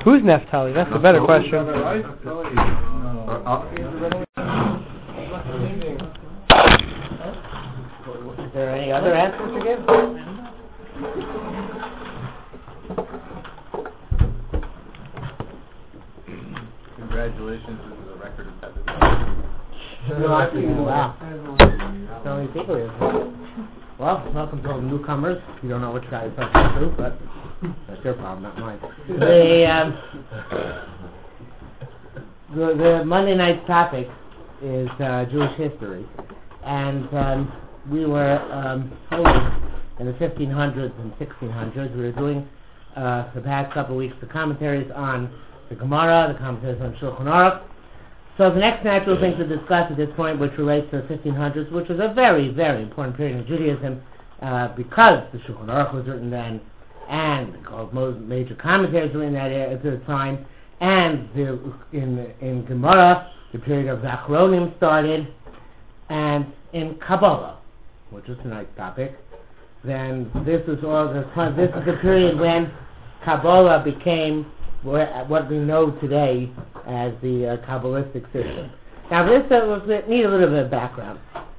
Who's Naphtali? That's a better question. Is there any other answers to give? Congratulations, this is a record attendance. Wow. So many people here. Well, welcome to all the newcomers. You don't know which guy you're talking to, but that's your problem, not mine. The Monday night's topic is Jewish history, and we were holding in the 1500s and 1600s. We were doing the past couple of weeks the commentaries on the Gemara, the commentaries on Shulchan Aruch. So the next natural thing to discuss at this point, which relates to the 1500s, which was a very, very important period in Judaism, because the Shulchan Aruch was written then, and most major commentaries were in that at the time, and in Gemara, the period of the Achronim started, and in Kabbalah, which is tonight's topic, then this is the period when Kabbalah became what we know today as the Kabbalistic system. Now, this need a little bit of background.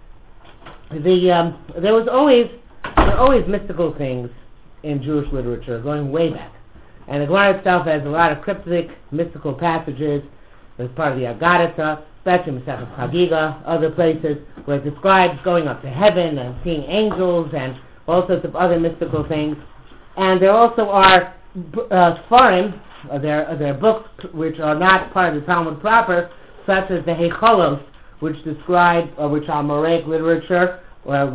There were always mystical things in Jewish literature going way back, and the Gemara itself has a lot of cryptic, mystical passages. As part of the Agadah, especially Masechet Chagiga, other places where it describes going up to heaven and seeing angels and all sorts of other mystical things. And there also are Sfarim. There are books which are not part of the Talmud proper, such as the Heichalos, which describe, which are Moraic literature, or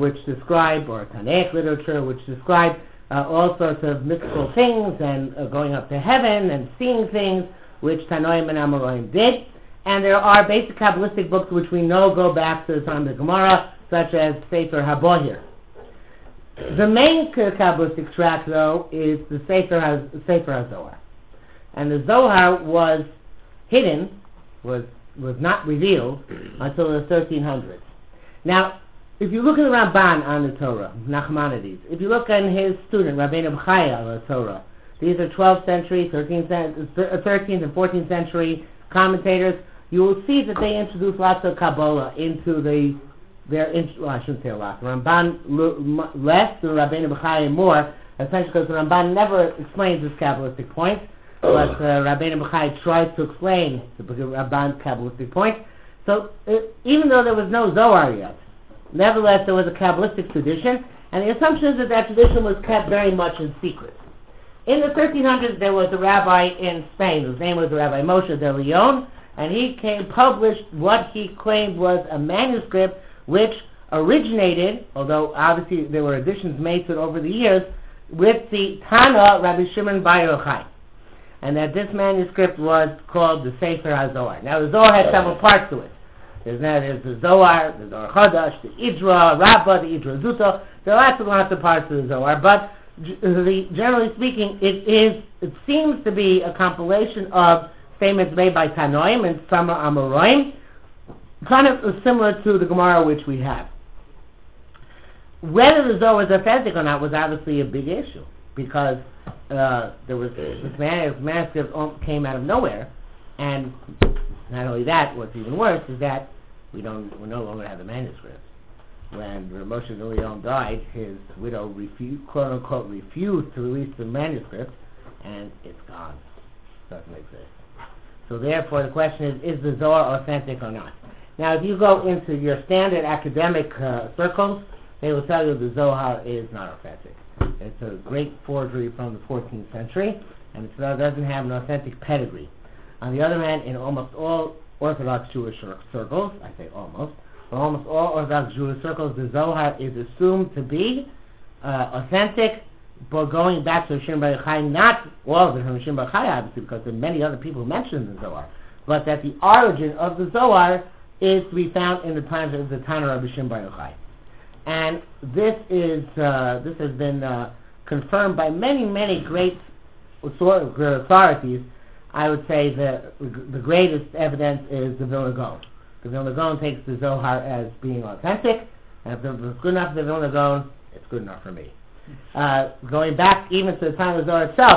Tanaic literature, which describe all sorts of mystical things and going up to heaven and seeing things, which Tanoim and Amoraim did. And there are basic Kabbalistic books which we know go back to the time of the Gemara, such as Sefer HaBohir. The main Kabbalistic track, though, is the Sefer HaZohar. And the Zohar was hidden, was not revealed until the 1300s. Now, if you look at the Ramban on the Torah, Nachmanides, if you look at his student, Rabbeinu B'chaya on the Torah, these are 12th century, 13th and 14th century commentators, you will see that they introduce lots of Kabbalah into I shouldn't say a lot. The Ramban less, the Rabbeinu B'chaya more, essentially because the Ramban never explains this Kabbalistic point. But Rabbeinu B'chai tries to explain the Ramban's Kabbalistic point. So even though there was no Zohar yet, nevertheless there was a Kabbalistic tradition, and the assumption is that tradition was kept very much in secret. In the 1300s, there was a rabbi in Spain whose name was Rabbi Moshe de Leon, and he published what he claimed was a manuscript which originated, although obviously there were additions made to it over the years, with the Tana Rabbi Shimon Bar Yochai. And that this manuscript was called the Sefer HaZohar. Now, the Zohar has several parts to it. There's the Zohar, the Zohar Chadash, the Idra, Rabbah, the Idra Zuta. There are lots of parts to the Zohar, but generally speaking, it seems to be a compilation of statements made by Tanoim and some Amoraim, kind of similar to the Gemara which we have. Whether the Zohar was authentic or not was obviously a big issue, because there was this manuscript came out of nowhere, and not only that, what's even worse is that we no longer have the manuscript. When Moshe de Leon died, his widow quote unquote refused to release the manuscript, and it's gone. It doesn't exist. So therefore, the question is the Zohar authentic or not? Now, if you go into your standard academic circles, they will tell you the Zohar is not authentic. It's a great forgery from the 14th century, and it doesn't have an authentic pedigree. On the other hand, in almost all Orthodox Jewish circles, I say almost all Orthodox Jewish circles, the Zohar is assumed to be authentic, but going back to Shimon Bar Yochai, not all of it from Shimon Bar Yochai, obviously, because there are many other people who mention the Zohar, but that the origin of the Zohar is to be found in the times of the Tana Rabbi Shimon Bar Yochai. And this has been confirmed by many great authorities. I would say the greatest evidence is the Vilna Gaon. The Vilna Gaon takes the Zohar as being authentic, and if it's good enough for the Vilna Gaon, it's good enough for me. Going back even to the time of the Zohar itself,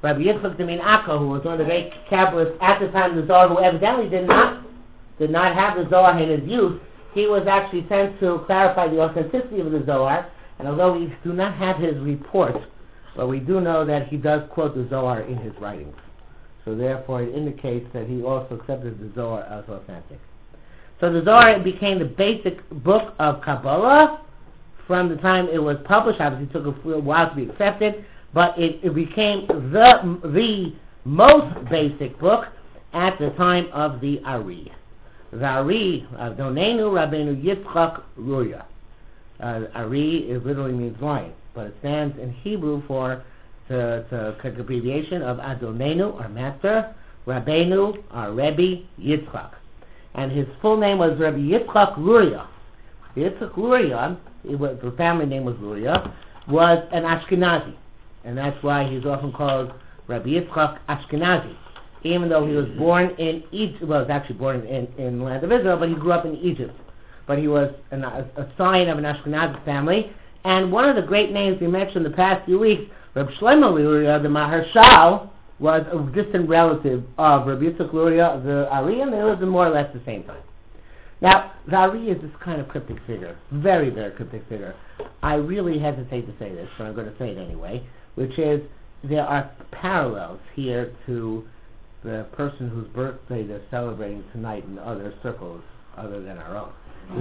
Rabbi Yitzchak Demin Akka, who was one of the great Kabbalists at the time of the Zohar, who evidently did not have the Zohar in his youth, he was actually sent to clarify the authenticity of the Zohar, and although we do not have his report, but we do know that he does quote the Zohar in his writings. So therefore it indicates that he also accepted the Zohar as authentic. So the Zohar became the basic book of Kabbalah from the time it was published. Obviously it took a while to be accepted, but it became the most basic book at the time of the Ari. The Ari, Adonenu Rabbeinu Yitzchak Ruya. Ari literally means lion, but it stands in Hebrew for the abbreviation of Adonenu, our master, Rabbeinu, our Rebbe, Yitzchak. And his full name was Rabbi Yitzchak Luria. Yitzchak Luria, the family name was Luria, was an Ashkenazi. And that's why he's often called Rabbi Yitzchak Ashkenazi. Even though he was born in Egypt, well, he was actually born in the land of Israel, but he grew up in Egypt. But he was a sign of an Ashkenazi family. And one of the great names we mentioned the past few weeks, Reb Shlomo Luria, the Maharshal, was a distant relative of Rabbi Yitzchak Luria, the Ari, and they lived in more or less the same time. Now, the Ari is this kind of cryptic figure, very, very cryptic figure. I really hesitate to say this, but I'm going to say it anyway, which is there are parallels here to the person whose birthday they're celebrating tonight in other circles other than our own.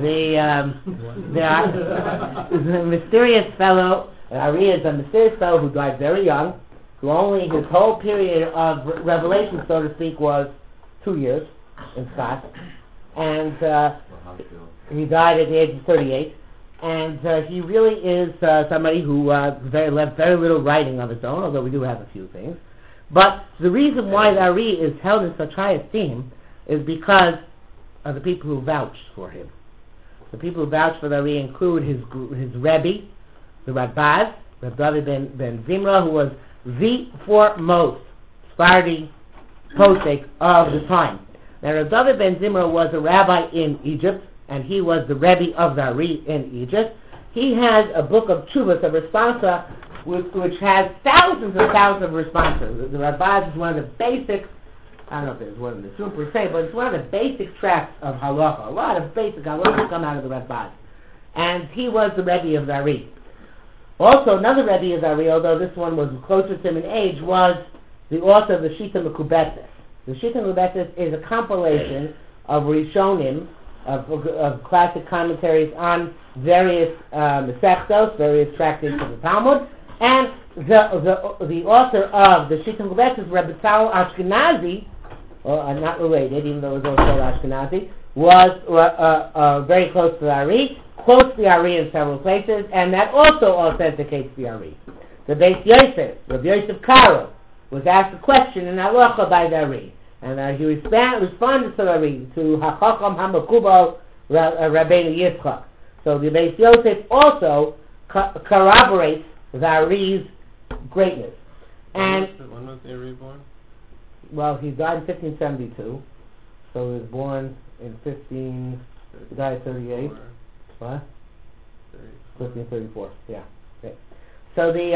The mysterious fellow, Ari is a mysterious fellow who died very young, who only his whole period of revelation, so to speak, was 2 years in Scott, and he died at the age of 38. And he really is somebody who left very little writing of his own, although we do have a few things. But the reason why the Ari is held in such high esteem is because of the people who vouched for him. The people who vouched for the Ari include his Rebbe, the Rabaz, Reb David ben Zimra, who was the foremost Sephardi posek of the time. Now, Reb David ben Zimra was a rabbi in Egypt, and he was the Rebbe of the Ari in Egypt. He has a book of Tshuvos, a responsa, which has thousands and thousands of responses. The Rabaz is one of the basic, I don't know if it's one of the super say, but it's one of the basic tracts of halacha. A lot of basic halacha come out of the Rabaz. And he was the Rebbe of the Ari. Also, another Rebbe of the Ari, although this one was closer to him in age, was the author of the Shita Mekubetes. The Shita Mekubetes is a compilation of Rishonim, of classic commentaries on various Masechtos, various tractates of the Talmud, and the author of the Shita Mekubetes is Rebbe Tzal Ashkenazi, not related, even though it was also Ashkenazi, was very close to the Ari, quotes the Ari in several places, and that also authenticates the Ari. The Beis Yosef, Rabbi Yosef Karo, was asked a question in halacha by the Ari, and he responded to the Ari, to HaChacham HaMekubal Rabbeinu Yitzchak. So the Beis Yosef also corroborates the Ari's greatness. And when was the Ari born? Well, he died in 1572, so he was born in he died at 38. What? 1534. Yeah. Okay. So the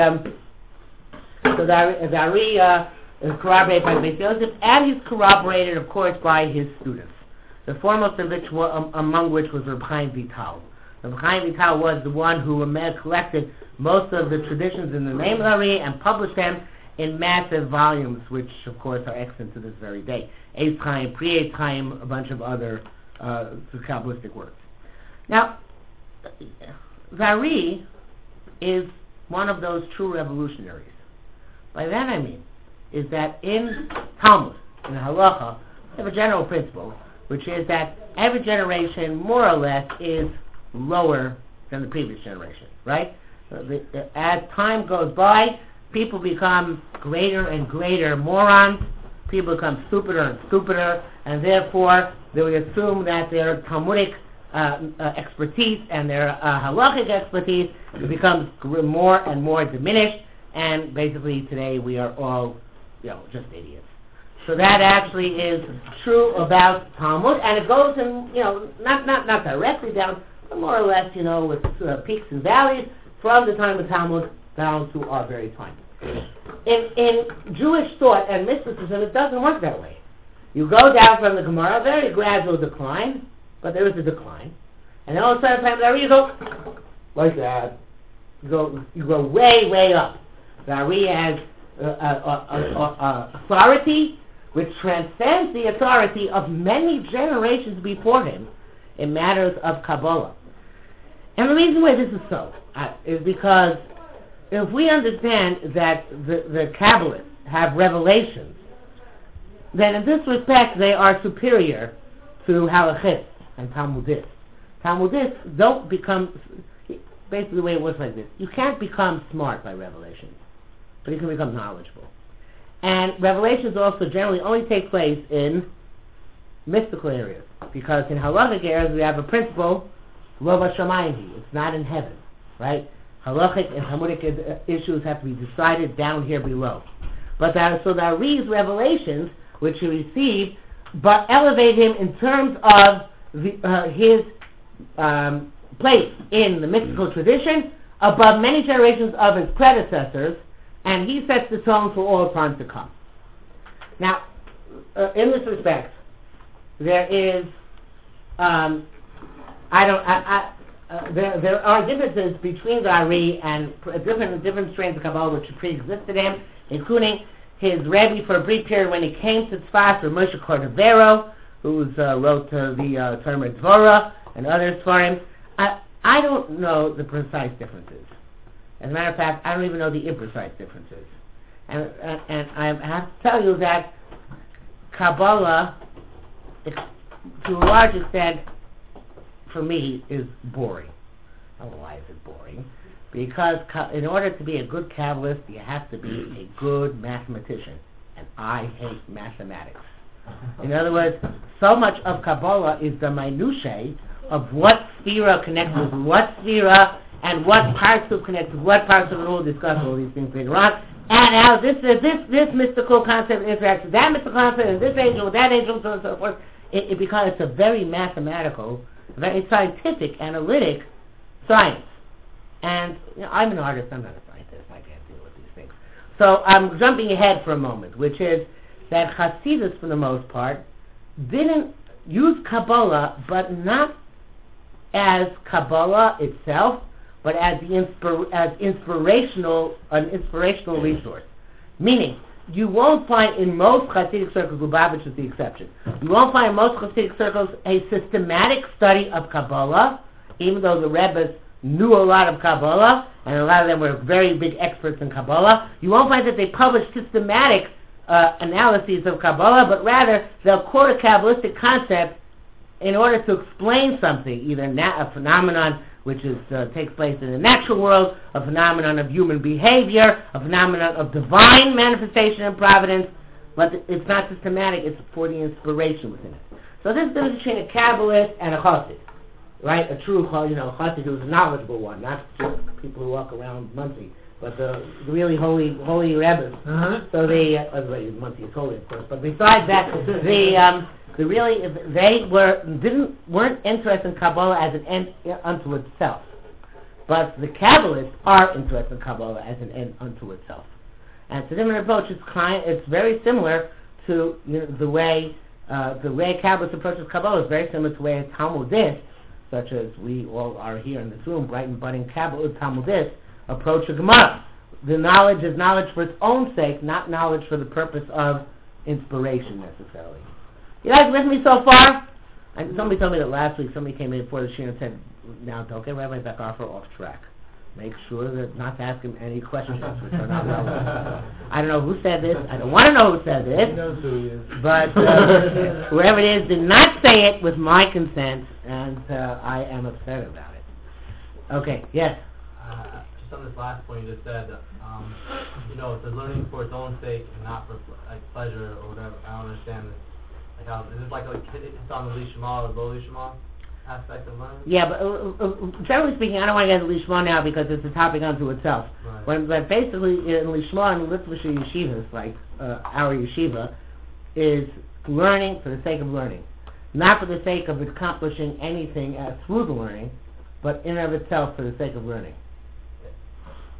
Ari is corroborated by Beis Yosef, and he's corroborated, of course, by his students. The foremost of which among which was Reb Chaim Vital. Reb Chaim Vital was the one who collected most of the traditions in the name of the Ari and published them in massive volumes, which, of course, are extant to this very day. Eitz Chaim, Pri-Eitz Chaim, a bunch of other Kabbalistic works. Now, the Ari is one of those true revolutionaries. By that I mean is that in Talmud, in Halacha, we have a general principle, which is that every generation, more or less, is lower than the previous generation, right? As time goes by, people become greater and greater morons, people become stupider and stupider, and therefore they would assume that their Talmudic expertise and their halachic expertise becomes more and more diminished, and basically today we are all, just idiots. So that actually is true about Talmud, and it goes in, not directly down, but more or less, with peaks and valleys from the time of Talmud down to our very time. In Jewish thought and mysticism, it doesn't work that way. You go down from the Gemara, very gradual decline, but there is a decline. And then all of a sudden, you go like that. You go way, way up. The Ari has authority which transcends the authority of many generations before him in matters of Kabbalah. And the reason why this is so is because if we understand that the Kabbalists have revelations, then in this respect they are superior to halachists and Talmudists. Talmudists don't become, basically the way it works like this, you can't become smart by revelations, but you can become knowledgeable. And revelations also generally only take place in mystical areas, because in halachic areas we have a principle, lo b'shamayim, it's not in heaven, right? Halachic and Talmudic issues have to be decided down here below. But so the Ari's revelations, which he received, but elevate him in terms of his place in the mystical tradition above many generations of his predecessors, and he sets the tone for all time to come. Now, in this respect, there is there are differences between the Ari and different strains of Kabbalah which pre-existed him, including his Rebbe for a brief period when he came to Tzfas, or Moshe Cordovero, who wrote the Talmud Dvorah and others for him. I don't know the precise differences. As a matter of fact, I don't even know the imprecise differences. And I have to tell you that Kabbalah, to a large extent, for me, is boring. I don't know why is it boring. Because in order to be a good Kabbalist, you have to be a good mathematician. And I hate mathematics. In other words, so much of Kabbalah is the minutiae of what sphera connects with what sphera, and what parts of connect with what parts of it. We'll discuss all these things later on. And how this mystical concept interacts with that mystical concept, and this angel with that angel, so on and so forth. Because it's a very mathematical, very scientific, analytic science. And I'm an artist, I'm not a scientist, I can't deal with these things. So I'm jumping ahead for a moment, which is that Hasidus, for the most part, didn't use Kabbalah, but not as Kabbalah itself, but as an inspirational resource. Meaning, you won't find in most Hasidic circles, Lubavitch is the exception, you won't find in most Hasidic circles a systematic study of Kabbalah, even though the Rebbes knew a lot of Kabbalah, and a lot of them were very big experts in Kabbalah. You won't find that they published systematic analyses of Kabbalah, but rather they'll quote a Kabbalistic concept in order to explain something, either a phenomenon which takes place in the natural world, a phenomenon of human behavior, a phenomenon of divine manifestation and providence, but it's not systematic, it's for the inspiration within it. So this is the difference between a Kabbalist and a Chassid, right? A true Chassid who's a knowledgeable one, not just people who walk around Muncie, but the really holy Rebbes. So Muncie is holy, of course, but besides that, they weren't interested in Kabbalah as an end unto itself, but the Kabbalists are interested in Kabbalah as an end unto itself. And it's a different approach. It's very similar to the way a Kabbalist approaches Kabbalah is very similar to the way a Talmudist, such as we all are here in this room, bright and budding Talmudists, approach a Gemara. The knowledge is knowledge for its own sake, not knowledge for the purpose of inspiration necessarily. You guys with me so far? And somebody told me that last week somebody came in before the shir and said, now don't get Rabbi Beckhofer off track. Make sure that not to ask him any questions which are not relevant. I don't know who said this. I don't want to know who said this. He knows who he is. But whoever it is did not say it with my consent, and I am upset about it. Okay, yes? Just on this last point you just said, it's learning for its own sake and not for pleasure or whatever. I don't understand this. Is it like it's on the Lishma or low Lishma aspect of learning? Yeah, but generally speaking, I don't want to get into Lishma now because it's a topic unto itself. Right. But basically, in Lishma and Litvish yeshivas, like our yeshiva, is learning for the sake of learning, not for the sake of accomplishing anything through the learning, but in and of itself for the sake of learning.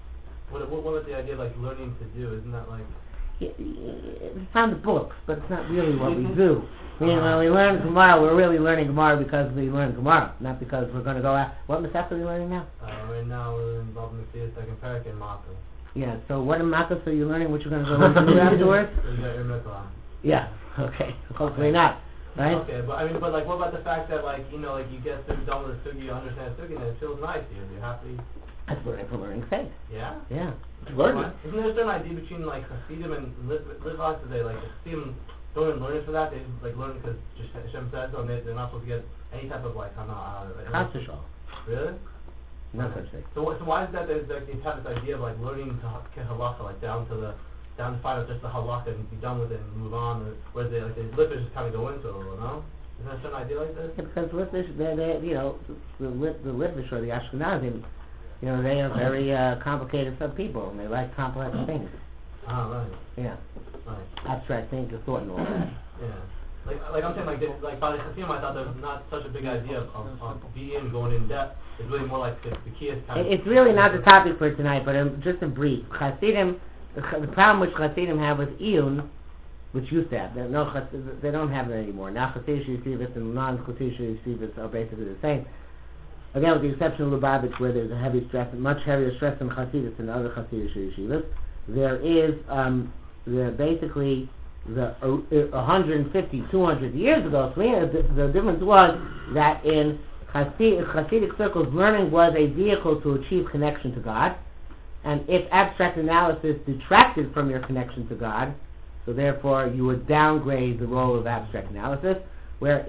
What about the idea of like learning to do? Isn't that like? It's on the books, but it's not really what we do. When we learn Gemara, we're really learning Gemara because we learn Gemara, not because we're going to go out. What Masechta are we learning now? Right now we're involved in the second parak in Makkah. Yeah, so what in Makkah, so you're learning what you're going to go into afterwards? Yeah, okay. Hopefully not, right? Okay, but like, what about the fact that like, you get done with the sugi, you understand the sugi, and it feels nice to you, you're happy? That's learning for learning's sake. Yeah? Yeah. Learning. Isn't there a certain idea between like Hasidim and Litvak? They like Hasidim don't even learn it for that. They like learn it because Hashem says so, and they're not supposed to get any type of like hana out of it. Really? No such thing. So why is that? They have this idea of like learning to get halakha like down to find out just the halakha and be done with it and move on. Where the Litvish just kind of go into it, no? Is there a certain idea like this? Yeah, because Litvish, the Litvish or the Ashkenazim, they are very complicated people, and they like complex things. Ah, right. Yeah. Right. Abstract things of thought and all that. Yeah. Like I'm saying, like by the Chasim, I thought there was not such a big idea of being going in depth. It's really more like the key is kind of. It's really not the topic for tonight, but just in brief, Hasidim. The problem which Hasidim have with Iyun, which used to have, they don't have it anymore. Now Chassidish Yeshivas and non-Chassidish Yeshivas are basically the same. Again, with the exception of Lubavitch, where there's a heavy stress, much heavier stress in Hasidus than other Chassidish yeshivas, there is basically the 150, 200 years ago. So the difference was that in Hasidic circles, learning was a vehicle to achieve connection to God, and if abstract analysis detracted from your connection to God, so therefore you would downgrade the role of abstract analysis. Whereas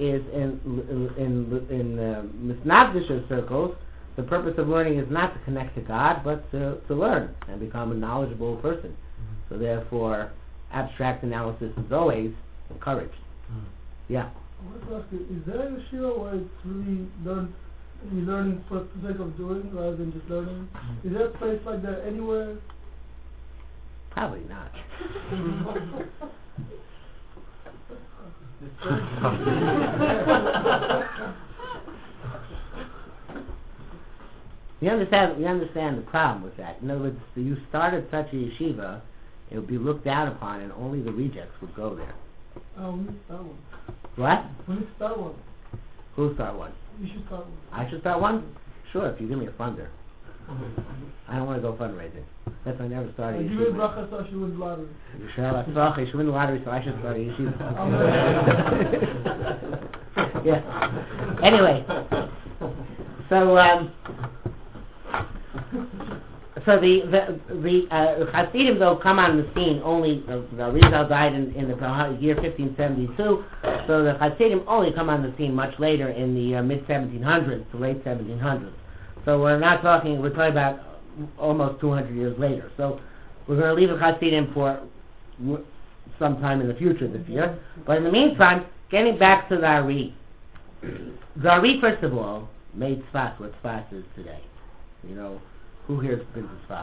in Misnagdish circles, the purpose of learning is not to connect to God, but to learn and become a knowledgeable person. So therefore, abstract analysis is always encouraged. Yeah. I want to ask you, is there a yeshiva where it's really you're learning for the sake of doing rather than just learning? Is there a place like that anywhere? Probably not. We understand the problem with that. In other words, if you started such a yeshiva, it would be looked down upon, and only the rejects would go there. We need to start one. What? We need to start one. Who'll start one? You should start one. I should start one? Sure, if you give me a funder. I don't want to go fundraising. That's why I never started a You win yeshiva. bracha, so she wins lottery. You should win the lottery, so I should start a yeshiva. Yeah. Anyway, so the Hasidim though come on the scene only. The Arizal died in the year 1572, so the Hasidim only come on the scene much later in the mid 1700s, the late 1700s. So we're talking about almost 200 years later. So we're going to leave the Hasidim for sometime in the future this year. But in the meantime, getting back to the Ari. The Ari, first of all, made Tzfat what Tzfat is today. Who here has been to Tzfat?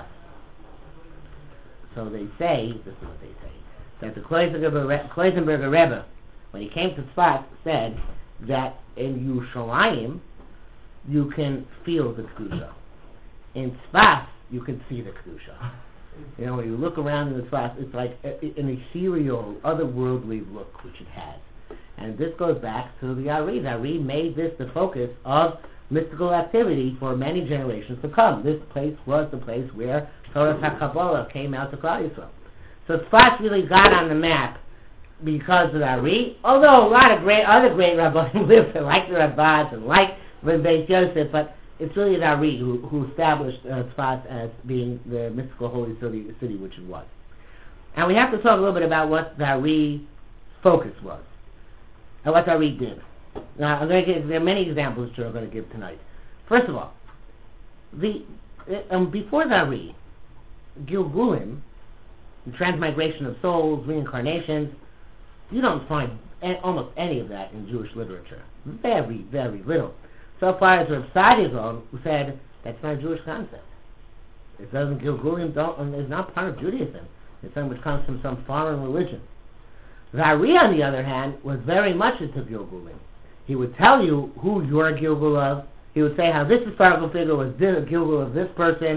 So they say, this is what they say, that the Kloisenberger Rebbe, when he came to Tzfat, said that in Yerushalayim, you can feel the Kedusha. In Tzfat, you can see the Kedusha. When you look around in the Tzfat, it's like an ethereal, otherworldly look which it has. And this goes back to the Ari. The Ari made this the focus of mystical activity for many generations to come. This place was the place where Torah HaKabbalah came out to Klal Yisrael. So Tzfat really got on the map because of the Ari, although a lot of other great rabbis lived there, like the Rabbats and like Beis Yosef, but it's really the Ari who established Tzfat as being the mystical holy city which it was. And we have to talk a little bit about what the Ari focus was and what the Ari did. Now, there are many examples which I'm going to give tonight. First of all, before the Ari, Gilgulim, the transmigration of souls, reincarnations, you don't find almost any of that in Jewish literature. Very, very little. So far as Reb Sadigon, who said that's not a Jewish concept. It doesn't, Gilgulim is not part of Judaism. It's something which comes from some foreign religion. The Ari, on the other hand, was very much into Gilgulim. He would tell you who you're a Gilgul of. He would say how this historical figure was a Gilgul of this person,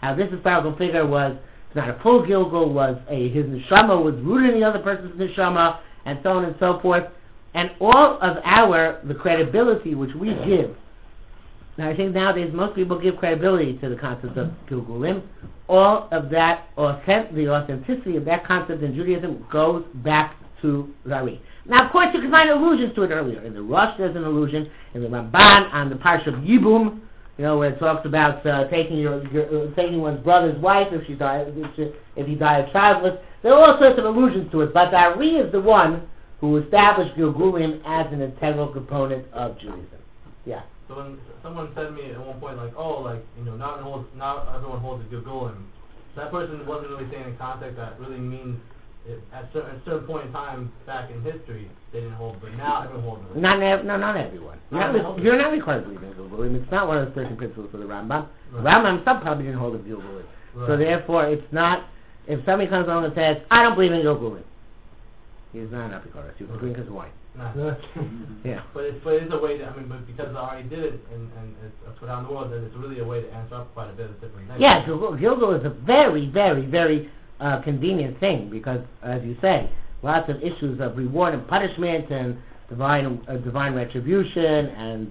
how this historical figure was not a full Gilgul, his neshama was rooted in the other person's neshama, and so on and so forth. And all of the credibility which we give, now I think nowadays most people give credibility to the concept of Gilgulim, all of that, the authenticity of that concept in Judaism goes back to Zari. Now, of course, you can find allusions to it earlier. In the Rosh, there's an allusion. In the Ramban, on the Parsha of Yibum, where it talks about taking one's brother's wife if he died childless. There are all sorts of allusions to it, but the Ari is the one who established Gilgulim as an integral component of Judaism. Yeah. So when someone said to me at one point, not everyone holds a Gilgulim, that person wasn't really saying in context that really means at a certain point in time back in history they didn't hold, but now everyone holds it. Not everyone. You're not required to believe in Gilgulim. It's not one of the 13 principles of the Rambam. Right. Rambam himself probably didn't hold a Gilgulim. Right. So therefore, it's not. If somebody comes along and says, "I don't believe in Gilgulim," he's not an apikoros. You can drink his wine. Yeah. But it's a way to. But because I already did it and it's put out in the world, then it's really a way to answer up quite a bit of different things. Yeah, Gilgul is a very, very, very convenient thing because, as you say, lots of issues of reward and punishment and divine retribution and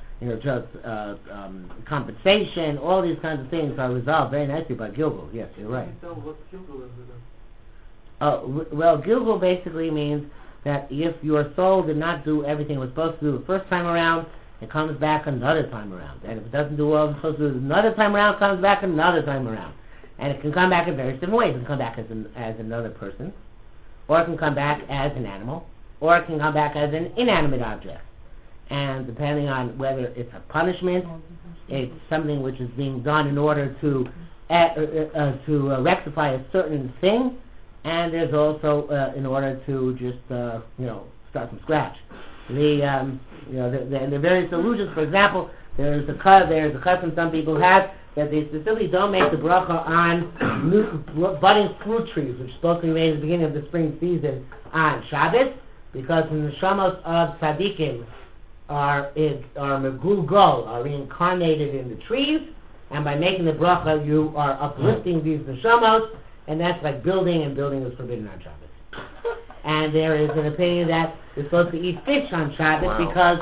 compensation. All these kinds of things are resolved very nicely by Gilgul. Yes, you're right. So what Gilgul is it? Well, Gilgul basically means that if your soul did not do everything it was supposed to do the first time around, it comes back another time around. And if it doesn't do what it was supposed to do another time around, it comes back another time around. And it can come back in various different ways. It can come back as another person, or it can come back as an animal, or it can come back as an inanimate object. And depending on whether it's a punishment, it's something which is being done in order to rectify a certain thing, and there's also in order to just start from scratch. The various allusions. For example, there's a custom some people have that they specifically don't make the bracha on budding fruit trees, which is supposed to be made at the beginning of the spring season on Shabbos, because the neshamos of tzaddikim are megulgol, are reincarnated in the trees, and by making the bracha, you are uplifting these neshamos, and that's like building, and building is forbidden on Shabbos. And there is an opinion that you're supposed to eat fish on Shabbos because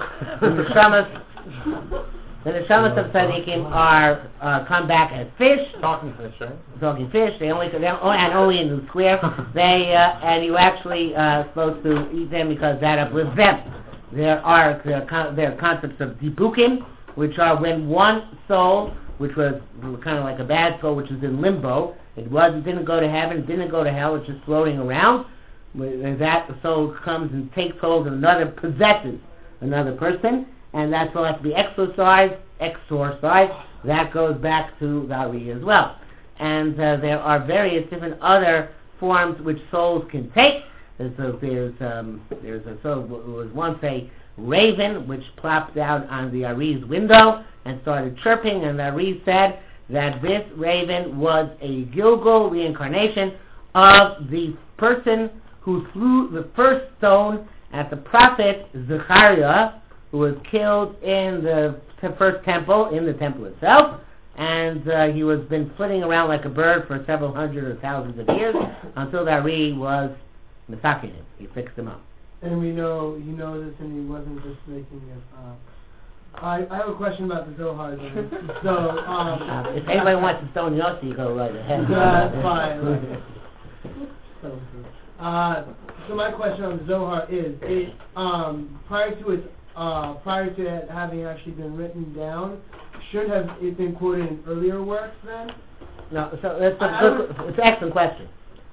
the neshamas of tzaddikim are come back as fish. Talking fish, right? Talking fish. They only in the square. And you actually supposed to eat them because that uplifts them. There are concepts of dibukim, which are when one soul, which was kind of like a bad soul, which is in limbo, didn't go to heaven, didn't go to hell, it's just floating around. When that soul comes and takes hold of possesses another person, and that soul has to be exorcised. That goes back to Zari as well. And there are various different other forms which souls can take. There's a soul who was once a raven which plopped down on the Ari's window and started chirping, and the Ari said that this raven was a Gilgul reincarnation of the person who threw the first stone at the prophet Zechariah, who was killed in the first temple, in the temple itself, and he was been flitting around like a bird for several hundred or thousands of years until the Ari was misaking him. He fixed him up. And we know he knows this, and he wasn't just making it up. I have a question about the Zohar. So, if anybody wants to stone Yossi, you go right ahead. That's fine. So my question on the Zohar is, prior to it having actually been written down, should have it been quoted in earlier works then? No, so it's an excellent question.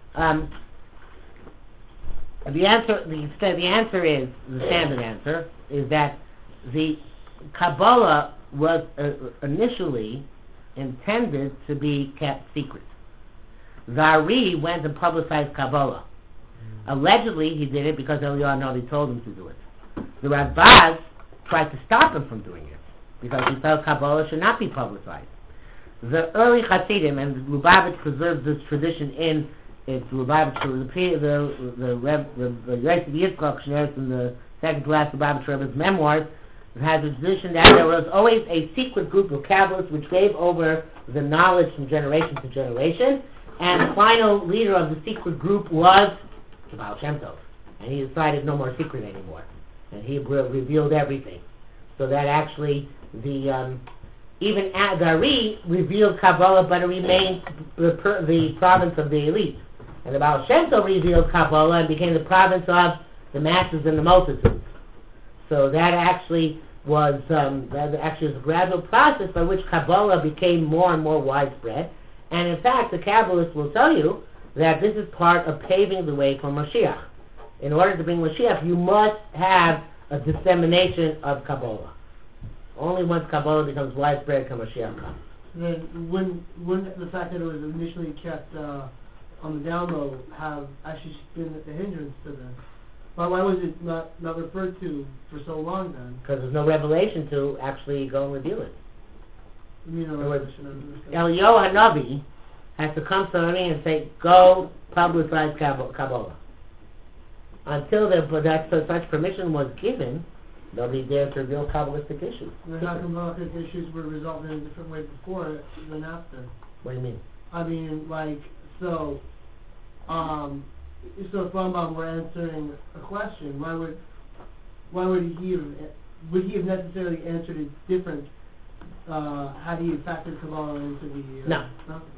The answer is, the standard answer, is that the Kabbalah was initially intended to be kept secret. Zari went and publicized Kabbalah. Allegedly, he did it because Eliyahu Hanavi told him to do it. The Radbaz tried to stop him from doing it because he felt Kabbalah should not be publicized. The early Hasidim, and Lubavitch preserves this tradition in its Lubavitch, the Yosef Yitzchak shares in the second class Lubavitch Rebbe's memoirs, has a tradition that there was always a secret group of Kabbalists which gave over the knowledge from generation to generation, and the final leader of the secret group was the Baal Shem Tov, and he decided no more secret anymore, and he revealed everything. So that actually even Ari revealed Kabbalah, but it remained the province of the elite. And the Baal Shem Tov revealed Kabbalah and became the province of the masses and the multitudes. So that actually was a gradual process by which Kabbalah became more and more widespread. And in fact, the Kabbalists will tell you that this is part of paving the way for Mashiach. In order to bring Mashiach, you must have a dissemination of Kabbalah. Only once Kabbalah becomes widespread can Mashiach come. Then wouldn't the fact that it was initially kept on the down low have actually been a hindrance to this? Why was it not referred to for so long then? Because there's no revelation to actually go and reveal it. You know, revelation. Eliyahu Hanavi has to come to me and say, go publicize Kabbalah. Until such permission was given, nobody dared to reveal Kabbalistic issues. And how come Halachic issues were resolved in a different way before than after? What do you mean? I mean, like, so if Rambam were answering a question, why would he have necessarily answered it different had he factored Kabbalah into the... No.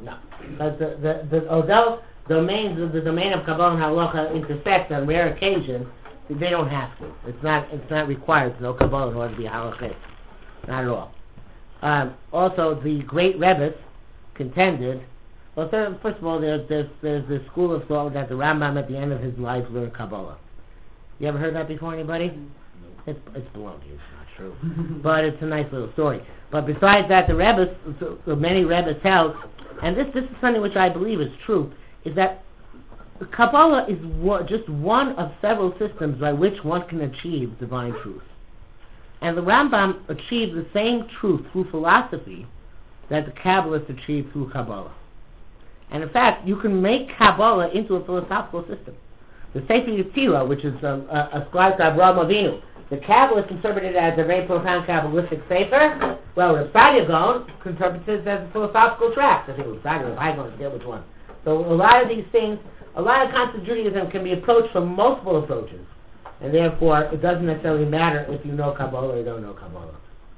Because although the domain of Kabbalah and Halacha intersect on rare occasions, they don't have to. It's not required to know Kabbalah in order to be a Halachic. Not at all. Also, the great Rebbes contended. Well, first of all, there's the school of thought that the Rambam at the end of his life learned Kabbalah. You ever heard that before, anybody? It's baloney. It's not true, but it's a nice little story. But besides that, the Rebbes, many Rebbes held, and this is something which I believe is true, is that Kabbalah is just one of several systems by which one can achieve divine truth. And the Rambam achieved the same truth through philosophy that the Kabbalists achieved through Kabbalah. And in fact, you can make Kabbalah into a philosophical system. The Sefer Yetzirah, which is ascribed to Avraham Avinu, the Kabbalists interpreted it as a very profound Kabbalistic Sefer. Well, Rav Sadia Gaon interprets it as a philosophical tract. I think Rav Sadia, Rav Hai Gaon, which one. So a lot of these things, a lot of concept Judaism can be approached from multiple approaches. And therefore, it doesn't necessarily matter if you know Kabbalah or you don't know Kabbalah.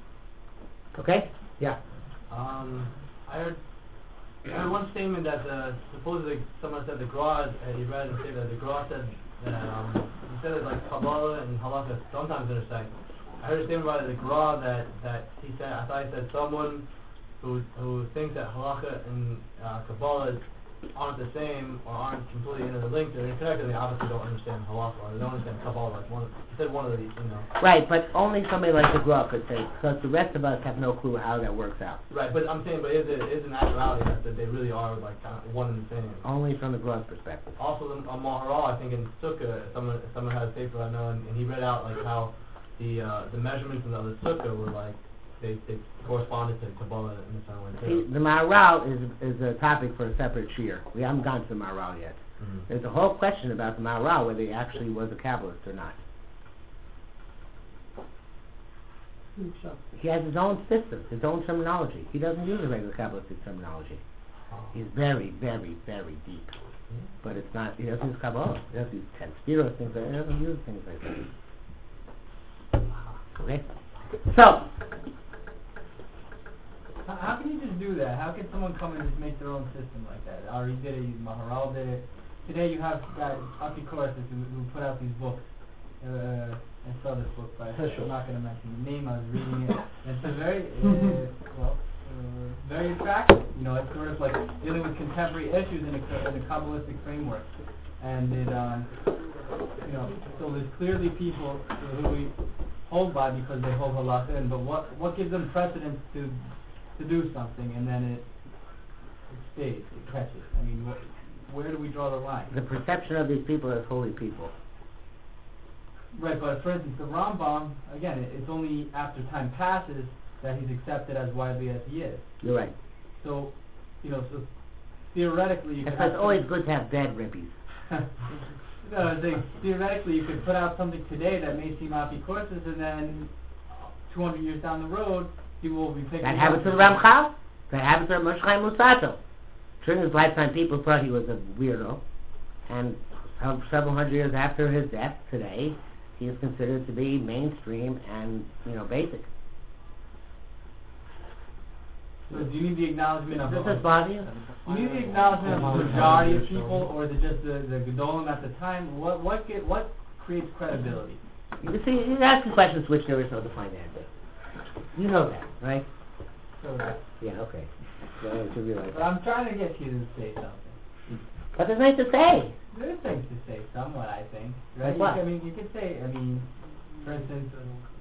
Okay? Yeah. I heard one statement that supposedly someone said the Gra, he read and said that the Gra said that he said that like Kabbalah and Halakha sometimes intersect. I heard a statement about the Gra that he said, I thought he said someone who thinks that Halakha and Kabbalah aren't the same or aren't completely interlinked or interconnected, they obviously don't understand Halakha or they don't understand Kabbalah. Like he said one of these, Right, but only somebody like the Gra could say, because the rest of us have no clue how that works out. Right, but I'm saying, is an actuality that they really are like kind of one and the same. Only from the Gra's perspective. Also, the Maharal, I think in Sukkah, someone had a paper I know, and he read out like how the measurements in the Sukkah were like they corresponded to Kabbalah in a certain way too. The Maharal is a topic for a separate shiur. We haven't gone to the Maharal yet. Mm-hmm. There's a whole question about the Maharal, whether he actually was a Kabbalist or not. He has his own system, his own terminology. He doesn't use a regular Kabbalistic terminology. He's very, very, very deep. But it's not, he doesn't use Kabbalah. He doesn't use 10 spheros, things like that. He doesn't use things like that. Okay? So, how can you just do that? How can someone come and just make their own system like that? Ari did it, Maharal did it. Today you have guys, Afikoros, who put out these books. I saw this book, but I'm not going to mention the name. I was reading it. It's a very, very attractive. It's sort of like dealing with contemporary issues in a Kabbalistic framework. And it, so there's clearly people who we hold by because they hold halakha, but what gives them precedence to do something, and then it stays, it catches? I mean, where do we draw the line? The perception of these people as holy people. Right, but for instance, the Rambam, again, it's only after time passes that he's accepted as widely as he is. You're right. So, so theoretically... It's always good to have dead ribbies. No, I think theoretically you could put out something today that may seem afikourses, and then 200 years down the road, people will be picking That up happens to the this. Ramchal. That happens to Moshe Chaim Luzzatto. During his lifetime, people thought he was a weirdo, and several hundred years after his death, today, he is considered to be mainstream and, basic. So do you need the acknowledgement of Does this bother you? you need the acknowledgement of the majority of people, or is it just the Gedolim at the time? What creates credibility? You see, you're asking questions which there is no defined answer. You know that, right? So, Yeah, okay. So you realize but that. I'm trying to get you to say something. But there's nothing to say. There is things to say, somewhat, I think. Right? Like what? You could say, for instance,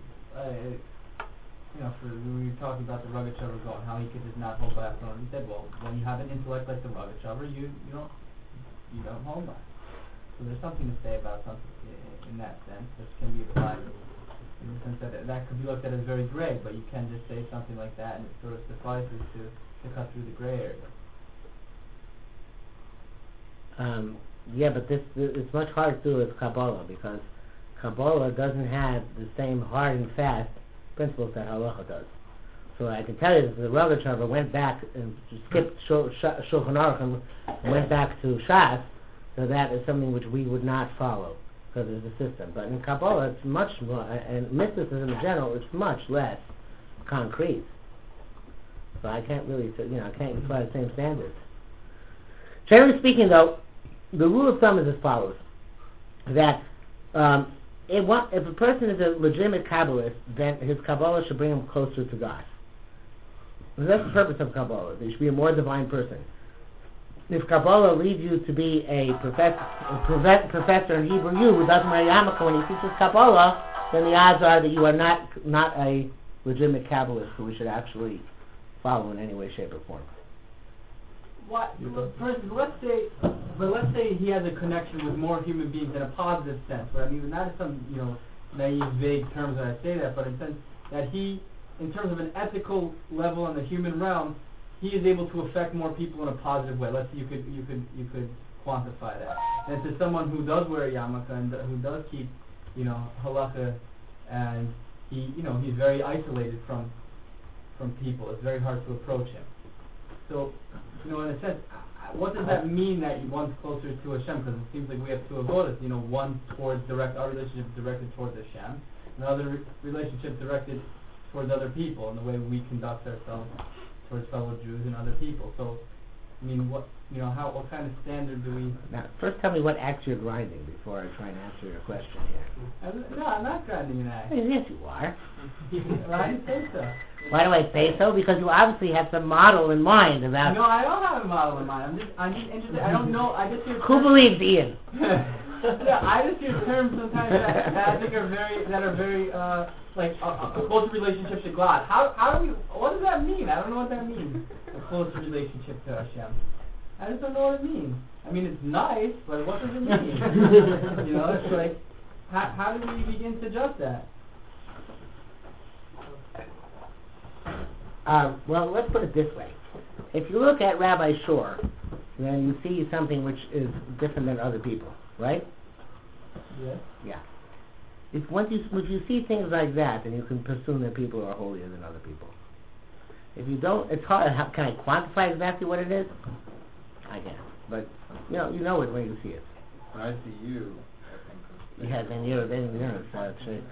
we were talking about the Rogachover going, how he could just not hold by a throne. He said, well, when you have an intellect like the Rogachover, you don't hold by. So there's something to say about something in that sense, which can be applied in the sense that could be looked at as very gray, but you can just say something like that, and it sort of suffices to cut through the gray area. Yeah, but it's much harder to do with Kabbalah, because Kabbalah doesn't have the same hard and fast principles that Halacha does. So I can tell you that the Rogachover went back and skipped Shulchan Aruch and went back to Shas, so that is something which we would not follow, because there's a system. But in Kabbalah, it's much more, and mysticism in general, it's much less concrete. So I can't really, I can't apply the same standards. Generally speaking, though, the rule of thumb is as follows: that if a person is a legitimate Kabbalist, then his Kabbalah should bring him closer to God. And that's the purpose of Kabbalah. He should be a more divine person. If Kabbalah leads you to be a professor in Hebrew who doesn't wear yarmulke when he teaches Kabbalah, then the odds are that you are not a legitimate Kabbalist who we should actually follow in any way, shape, or form. What? For instance, let's say he has a connection with more human beings in a positive sense. But not in some naive, vague terms that I say that, but in the sense that he, in terms of an ethical level in the human realm, he is able to affect more people in a positive way. Let's say you could quantify that. And to someone who does wear a yarmulke and who does keep halacha, and he's very isolated from people. It's very hard to approach him. So, in a sense, what does that mean that one's closer to Hashem? Because it seems like we have two avodas. One towards our relationship directed towards Hashem, another relationship directed towards other people, and the way we conduct ourselves towards fellow Jews and other people. So, what kind of standard do we? Now, first tell me what axe you're grinding before I try and answer your question here. No, I'm not grinding an axe. Yes, you are. I didn't say so. Why do I say so? Because you obviously have some model in mind about. No, I don't have a model in mind. I'm just interested. I don't know. I just hear. Who believes Ian? Yeah, I just hear terms sometimes that I think are very like a closer relationship to God. How do we? What does that mean? I don't know what that means. A closer relationship to Hashem. I just don't know what it means. It's nice, but what does it mean? It's like how do we begin to judge that? Well, let's put it this way. If you look at Rabbi Shor, then you see something which is different than other people, right? Yes. Yeah. Would you see things like that, then you can presume that people are holier than other people. If you don't, it's hard. Can I quantify exactly what it is? I can. But, you know it when you see it. When I see you, I think Yeah, then you're that's right.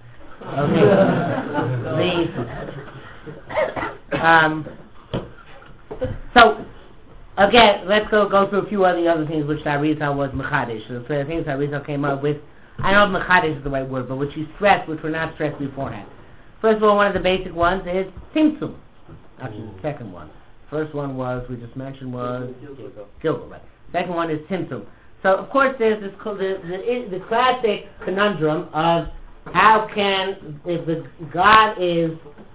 Okay. So again, let's go through a few of the other things which Arizal was Mechadish. So the things Arizal came up with, I don't know if Mechadish is the right word, but which he stressed, which were not stressed beforehand. First of all, one of the basic ones is Tzimtzum. Actually, the second one. First one we just mentioned was Gilgal, right? Second one is Tzimtzum. So of course there's this the classic conundrum of how can, if the God is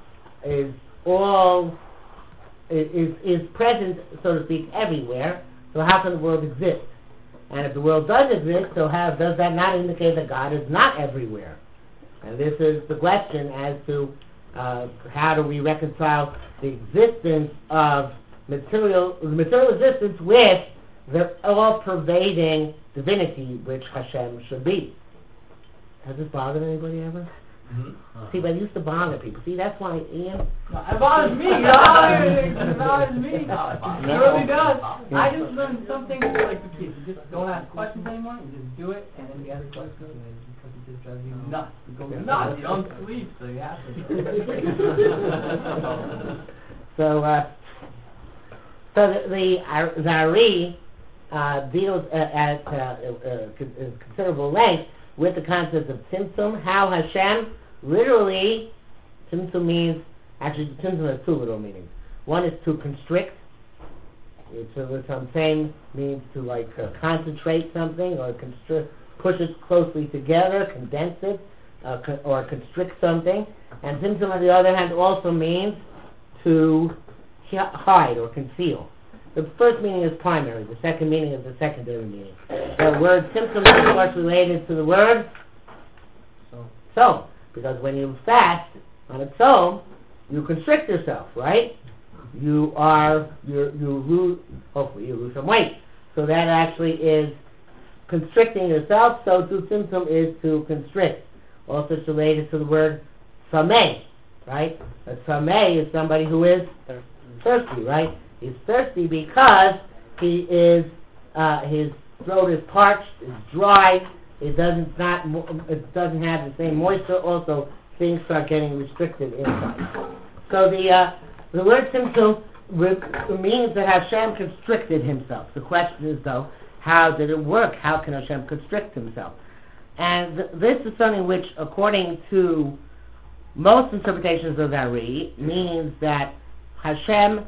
present, so to speak, everywhere, so how can the world exist? And if the world does exist, so does that not indicate that God is not everywhere? And this is the question as to how do we reconcile the existence of material existence with the all-pervading divinity which Hashem should be. Has this bothered anybody ever? See, but it used to bother people. See, that's why Ian. It bothers me, it bothers me. It really does. I just learned something like the kids. You just don't ask questions anymore. You just do it, and then you ask questions, because it just drives you nuts. You go nuts. You don't sleep, so you have to. So the Ari deals at considerable length with the concept of tzimtzum, how Hashem, literally, tzimtzum means, actually tzimtzum has two literal meanings. One is to constrict, same means to concentrate something, or push it closely together, condense it, or constrict something. And tzimtzum, on the other hand, also means to hide or conceal. The first meaning is primary. The second meaning is the secondary meaning. The word tzimtzum is, of course, related to the word so. Because when you fast on a tzom, you constrict yourself, right? You lose, hopefully you lose some weight. So that actually is constricting yourself. So to tzimtzum is to constrict. Also, it's related to the word sameh, right? A sameh is somebody who is thirsty, right? He's thirsty because he is his throat is parched, is dry. It doesn't have the same moisture. Also, things start getting restricted inside. So the word tzimtzum means that Hashem constricted himself. The question is, though, how did it work? How can Hashem constrict himself? And this is something which, according to most interpretations of Ari, means that Hashem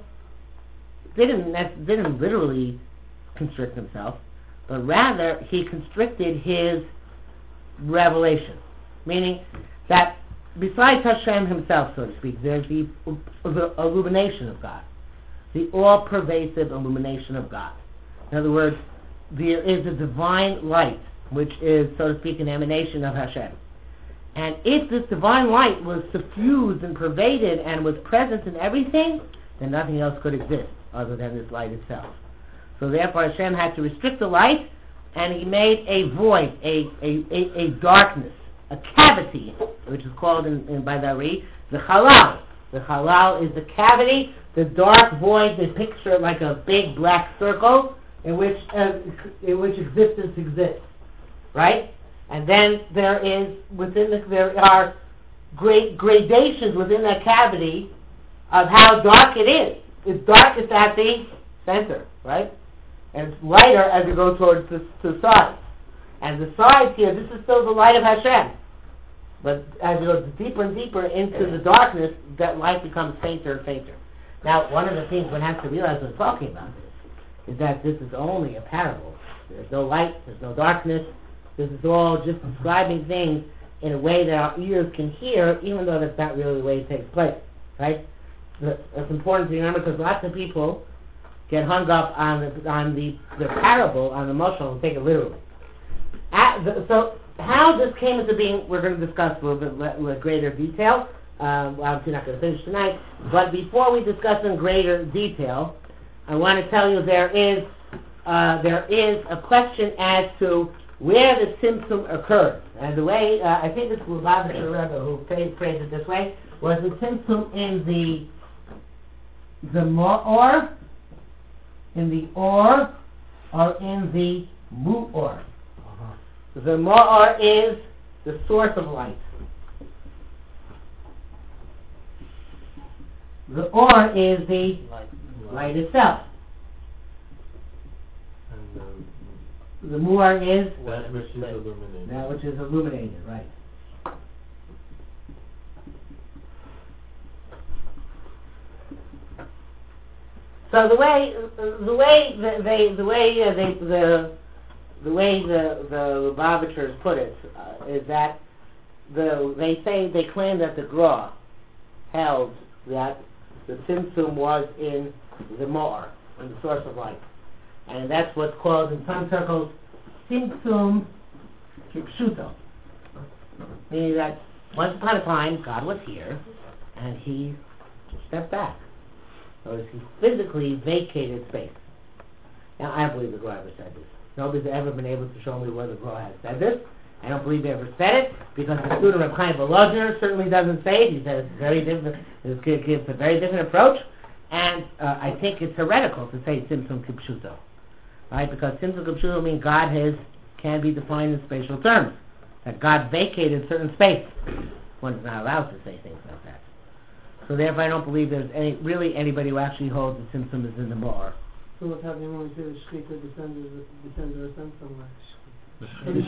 didn't literally constrict himself, but rather he constricted his revelation. Meaning that besides Hashem himself, so to speak, there's the illumination of God, the all-pervasive illumination of God. In other words, there is a divine light, which is, so to speak, an emanation of Hashem. And if this divine light was suffused and pervaded and was present in everything, then nothing else could exist other than this light itself. So therefore Hashem had to restrict the light, and he made a void, a darkness, a cavity, which is called by the Ari, the halal. The halal is the cavity, the dark void, they picture it like a big black circle in which existence exists, right? And then there are great gradations within that cavity of how dark it is. It's darkest at the center, right? And it's lighter as you go towards the sides. And the sides here, this is still the light of Hashem. But as you go deeper and deeper into the darkness, that light becomes fainter and fainter. Now, one of the things one has to realize when talking about this is that this is only a parable. There's no light, there's no darkness. This is all just describing things in a way that our ears can hear, even though that's not really the way it takes place, right? It's important to remember because lots of people get hung up on the parable, on the emotional, and take it literally. So how this came into being, we're going to discuss a little bit with greater detail. Obviously not going to finish tonight, but before we discuss in greater detail, I want to tell you there is a question as to where the tzimtzum occurred. And the way, I think it's Lubavitcher Rebbe who phrased it this way, was the tzimtzum in the ma'or, in the or in the mu'or. The ma'or is the source of light. The or is the light itself. And the mu'or is that which is illuminated. That which is illuminated, right. So the way the Lubavitchers put it is that they claim that the Gra held that the tzimtzum was in the Ma'or, in the source of light, and that's what's called in some circles tzimtzum kipshuto, meaning that once upon a time God was here and he stepped back. So he physically vacated space. Now, I believe the Gra ever said this. Nobody's ever been able to show me where the Gra has said this. I don't believe they ever said it, because the student of Chaim Volozhiner certainly doesn't say it. He says it's very different. It gives a very different approach, and I think it's heretical to say Tzimtzum Kipshuto, right? Because Tzimtzum Kipshuto means God can be defined in spatial terms, that God vacated certain space. One is not allowed to say things like that. So therefore, I don't believe there's anybody who actually holds that Tzimtzum is in the Ma'or. So what's happening when we say the Shechita descends or ascends somewhere? The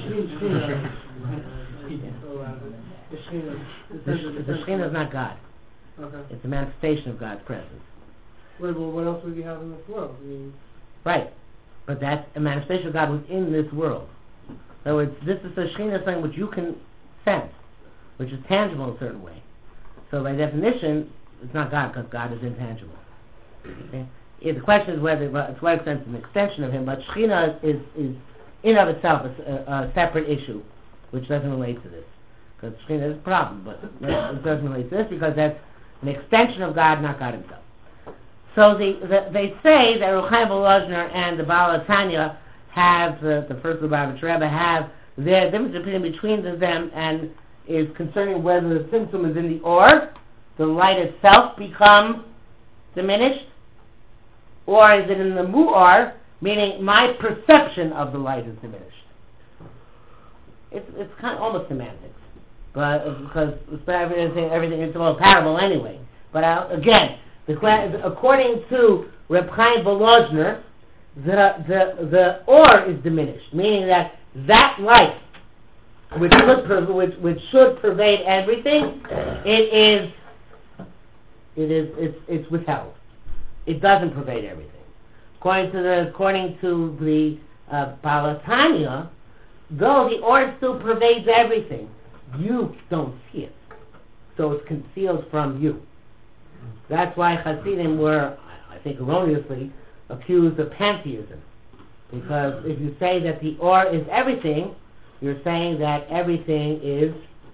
Shechina is not God. Okay. It's a manifestation of God's presence. Wait, well, what else would you have in this world? I mean, right. But that's a manifestation of God within this world. In other words, this is a Shechina, something which you can sense, which is tangible in a certain way. So by definition, it's not God, because God is intangible. Okay? The question is whether, to what extent it's an extension of Him, but Shechina is in of itself a separate issue, which doesn't relate to this. Because Shechina is a problem, but it doesn't relate to this because that's an extension of God, not God Himself. So they say that Reb Chaim Volozhiner and the Baal HaTanya have, the first Lubavitch Rebbe, have their difference between them and is concerning whether the Tzimtzum is in the Or, the light itself becomes diminished, or is it in the Mu'or, meaning my perception of the light is diminished. It's kind of almost semantics, but because everything it's a little parable anyway. But again, according to Reb Chaim Volozhiner, the Or is diminished, meaning that light which should pervade everything, it's withheld. It doesn't pervade everything. According to the Baal HaTanya, though the Or still pervades everything, you don't see it, so it's concealed from you. That's why Hasidim were, I think erroneously, accused of pantheism, because if you say that the Or is everything, you're saying that everything is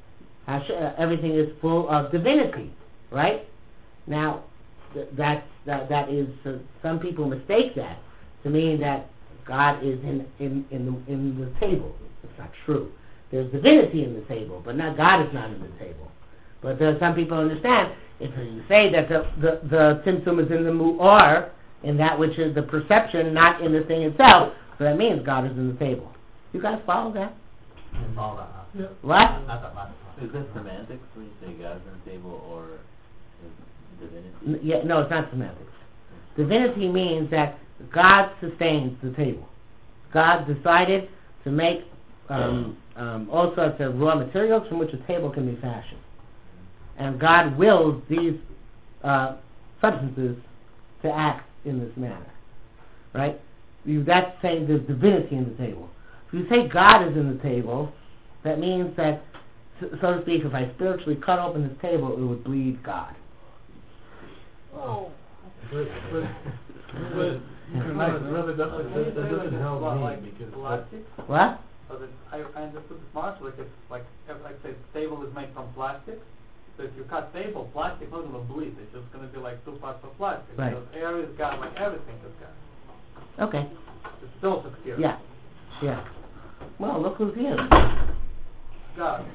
full of divinity, right? Now, that is some people mistake that to mean that God is in the table. It's not true. There's divinity in the table, but not God is not in the table. But some people understand if you say that the Tzimtzum is in the Mu'or, in that which is the perception, not in the thing itself, so that means God is in the table. You guys follow that? Follow that. yeah. What? Not that last one. Is that semantics when you say God's in the table or is divinity? No, it's not semantics. Divinity means that God sustains the table. God decided to make all sorts of raw materials from which a table can be fashioned. And God wills these substances to act in this manner. Right? That's saying there's divinity in the table. If you say God is in the table, that means that, so to speak, if I spiritually cut open this table, it would bleed God. Oh. But That doesn't help me because Plastic? What? So that I understood this much, like it's like say table is made from plastic. So if you cut table, plastic not gonna bleed. It's just gonna be like two parts of plastic. Right. So air is got like everything is got. Okay. It's still secure. Yeah. Yeah. Well, look who's here. God.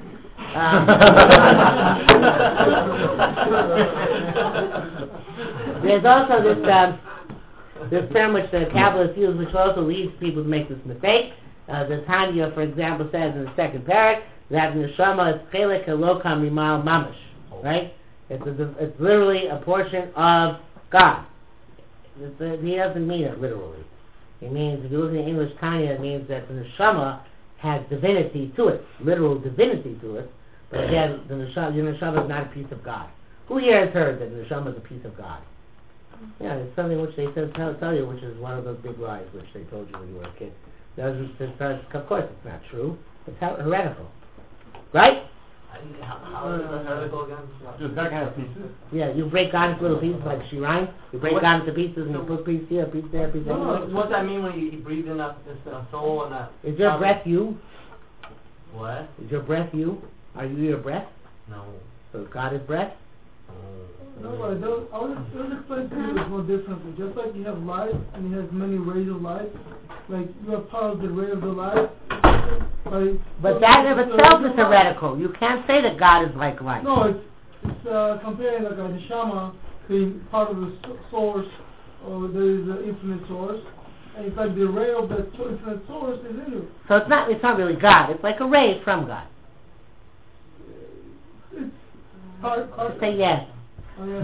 There's also this term which the Kabbalists use, which also leads people to make this mistake. The Tanya, for example, says in the second parak that neshama is chelek elokam rimal mamash, right? It's literally a portion of God. He doesn't mean it literally. He means, if you look in the English Tanya, it means that the neshama has divinity to it, literal divinity to it. But again, the neshama is not a piece of God. Who here has heard that the neshama is a piece of God? Yeah, it's something which they tell you, which is one of those big lies which they told you when you were a kid. Of course it's not true. It's heretical. Right? How is it heretical again? just that kind of pieces. Yeah, you break God into little pieces like Shirayim. You break God into pieces and you put piece here, piece there, piece there. What's that mean when you breathe in a soul and that? Is your breath you? What? Is your breath you? Are you your breath? No. So God is breath? No, I would explain to you this more differently. Just like you have light and it has many rays of light, like you are part of the ray of the light, But that in itself is heretical. You can't say that God is like light. No, it's comparing like a neshama being part of the source, or there is an infinite source, and it's like the ray of that infinite source is in you. So it's not really God. It's like a ray from God. It's hard Say yes. Oh, yeah.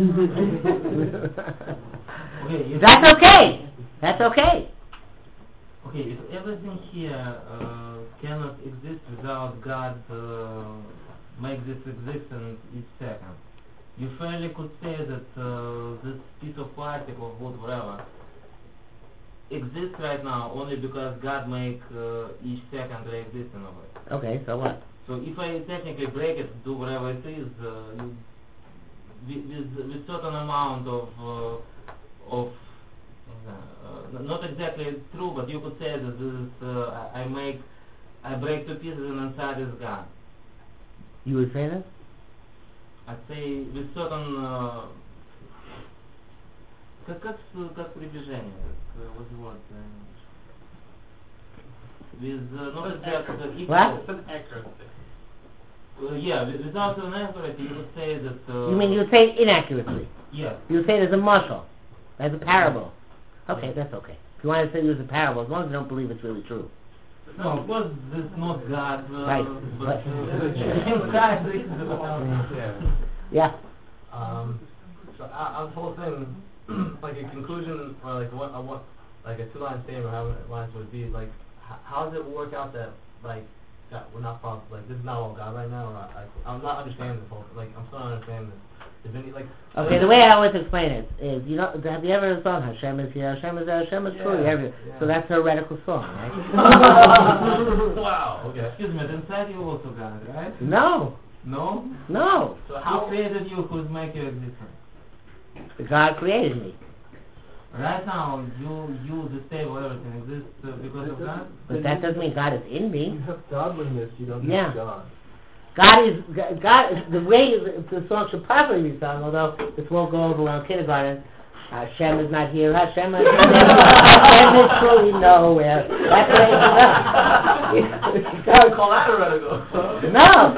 Okay, if That's okay. That's okay. Okay, if everything here cannot exist without God make this existence each second, you fairly could say that this piece of plastic or wood, whatever, exists right now only because God make each second the existence of it. Okay, so what? So if I technically break it, do whatever it is, with certain amount of not exactly true, but you could say that this is, I break two pieces and inside is God. You would say that? I'd say with certain как приближение, what's the word? With not exactly equal. What? Some accuracy. Yeah, without an accuracy, you would say that. You mean you would say inaccurately? Yeah. You would say it as a mashal, as a parable. Okay, that's okay. If you want to say it as a parable, as long as you don't believe it's really true. No, of course, this is not God, Right. but Yeah. So on the whole thing, like a conclusion or like what like a two-line statement or how many lines would be like, how does it work out that like that we're not following, like this is not all God right now, or I'm not understanding this whole like I'm still not understanding this divinity like. Okay, the way I always explain it is, you know, have you ever sung Hashem is here, Hashem is there, Hashem is true? Yeah. So that's a heretical song, right? Wow. Okay. Excuse me, inside you also God, right? No, No? no. So how created you who's make you existence? God created me. Right now, you the table, everything exists because of God? But that doesn't mean God is in me. You have godliness, you don't Yeah. have God. God is the way the song should probably be sung, although this won't go over around kindergarten. Hashem is not here. Hashem is truly nowhere. That's the way it's done. Call that heretical. No,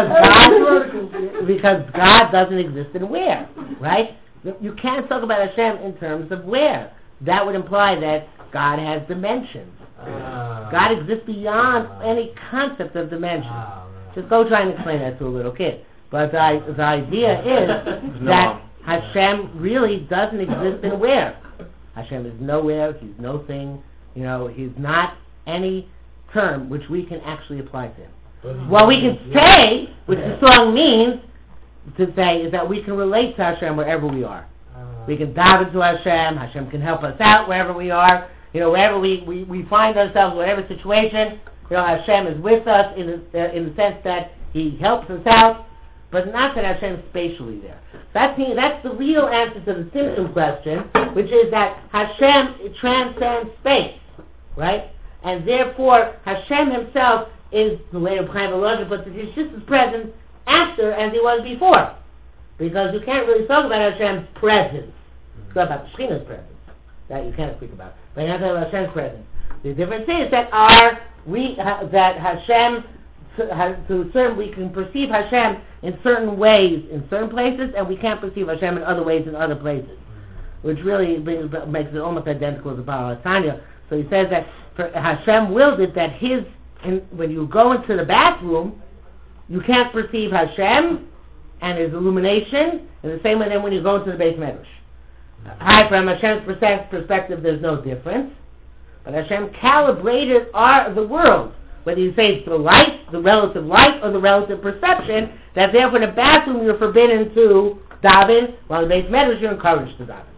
because God doesn't exist in where, right? You can't talk about Hashem in terms of where. That would imply that God has dimensions. God exists beyond any concept of dimension. Just go try and explain that to a little kid. But the idea is that Hashem really doesn't exist in where. Hashem is nowhere, he's no thing, you know, he's not any term which we can actually apply to him. What we can say, which the song means to say, is that we can relate to Hashem wherever we are. We can dive into Hashem, Hashem can help us out wherever we are, you know, wherever we find ourselves, whatever situation, you know, Hashem is with us in the sense that he helps us out, but not that Hashem is spatially there. That's the real answer to the Simpson question, which is that Hashem transcends space, right? And therefore, Hashem himself is, the way of Chaim Volozhin puts it, he's just as present after as he was before. Because you can't really talk about Hashem's presence. You talk about Shekhinah's presence. That you can't speak about. But you're not talking about Hashem's presence. The difference is that that Hashem, we can perceive Hashem in certain ways in certain places, and we can't perceive Hashem in other ways in other places, which really makes it almost identical to Baal HaTanya. So he says that Hashem willed it that when you go into the bathroom, you can't perceive Hashem and his illumination in the same way than when you go into the Beis Medrash. From Hashem's perspective, there's no difference. But Hashem calibrated the world, whether you say it's the light, the relative light, or the relative perception, that therefore in the bathroom you're forbidden to daven, while in the Beis Medrash you're encouraged to daven.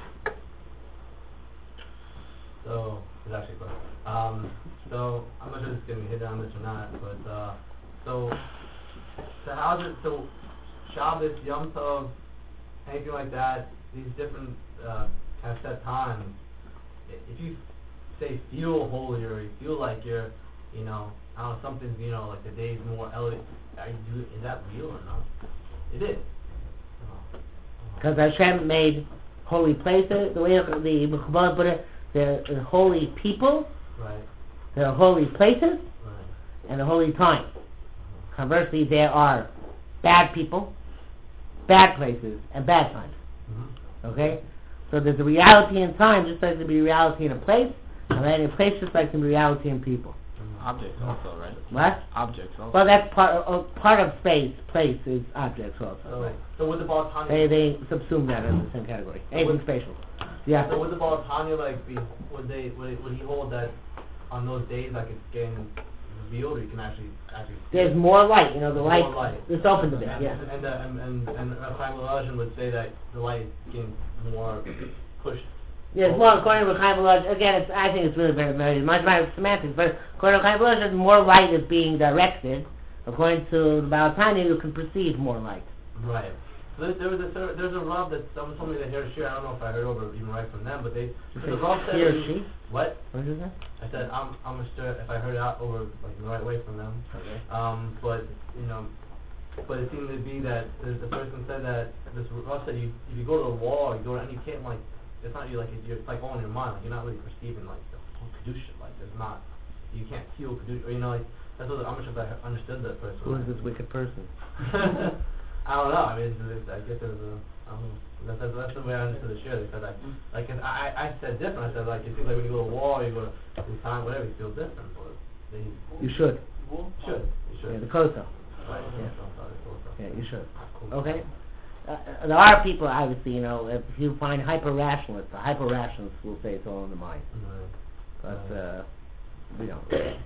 So, it's actually fun. So, I'm not sure if it's going to hit on this or not, but, so how does it, so, Shabbos, Yom Tov, anything like that, these different, kind of set times, if you say feel holier, you feel like you're, you know, I don't know, something's, you know, like the day's more elevated, is that real or not? It is. Because Hashem made holy places, the way the Mechubar put it, they're holy people, Right. they're holy places, Right. and a holy time. Conversely, there are bad people, bad places, and bad times. Okay? So there's a reality in time just like there'd be reality in a place, and then in a place just like there'd be reality in people. Objects also, right? What? Objects also. Well, that's part of space. Place is objects also. So with the Baal Tanya, They subsume that in the same category. Anything spatial. Yeah. So would the Baal Tanya would he hold that on those days like it's getting revealed, or you can actually There's more light. The There's light. more light. It's open a bit. Yeah. And Chaim Volozhin would say that the light is getting more pushed. Yeah, it's more according to Chaim Volozhin. Again, I think it's really very much about semantics. But according to Chaim Volozhin, more light is being directed. According to the Baal Tanya, you can perceive more light. Right. So there's a Rav that someone told me that here I don't know if I heard over even right from them, but the Rav said he or she. What? What is that? I said I'm sure if I heard it out over like the right way from them. Okay. But it seemed to be that the person said that this Rav said if you go to a wall, you can't like it's not you like it's like all in your mind, like you're not really perceiving like the whole kedusha, like there's not you can't feel kedusha, or like that's what I'm not sure if I understood that person. Who is this wicked person? I don't know. I mean, I guess there's I don't know. That's the way I understood the share. Because I said different. I said like it seems like when you go to a wall, you go to time, whatever, you feel different. But you should. You should. Yeah, the koso. Right. Yeah, you should. Okay. There are people, obviously, if you find hyper-rationalists, the hyper-rationalists will say it's all in the mind. But we don't.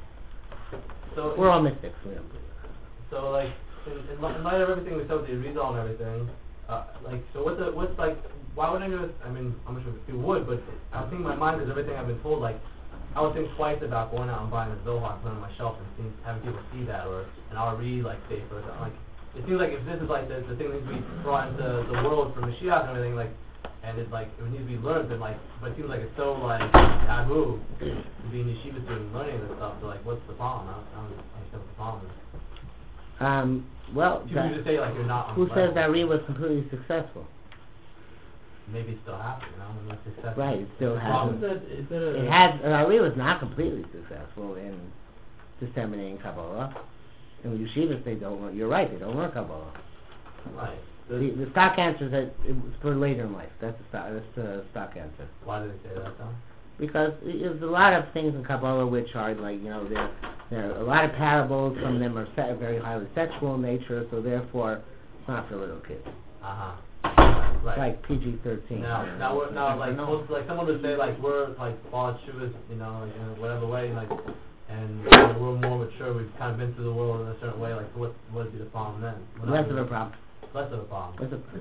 So we're all mystics. We don't believe that. So like. In light of everything we said with the Arizal and everything, so what's like, why would anyone, I mean, I'm not sure if you would, but I think in my mind, because everything I've been told, like, I would think twice about going out and buying a Zohar and putting it on my shelf and having people see that, or an RE, like, safer, or something. Like, it seems like if this is, like, the thing that needs to be brought into the world for Mashiach and everything, like, and it's, like, it needs to be learned, then, like, but it seems like it's so, like, taboo to be in yeshiva student learning this stuff, so, like, what's the problem? I don't understand what the problem is. Well, you just say like you're not. Who says that Ari was completely successful? Maybe it still happens, when it's successful. Right, it still happens. It has. Ari was not completely successful in disseminating Kabbalah. In the yeshivas, they don't learn. You're right, they don't learn Kabbalah. Right. The stock answer is that it was for later in life. That's the stock answer. Why did they say that though? Because there's a lot of things in Kabbalah which are like, there are a lot of parables. Some of them are very highly sexual in nature, so therefore it's not for little kids. Right. Like PG-13. Now, like someone would say like we're like Baal Teshuvas, like in whatever way, like, and we're more mature. We've kind of been through the world in a certain way. Like, so what would be the problem then? Less of a problem. Less of a problem.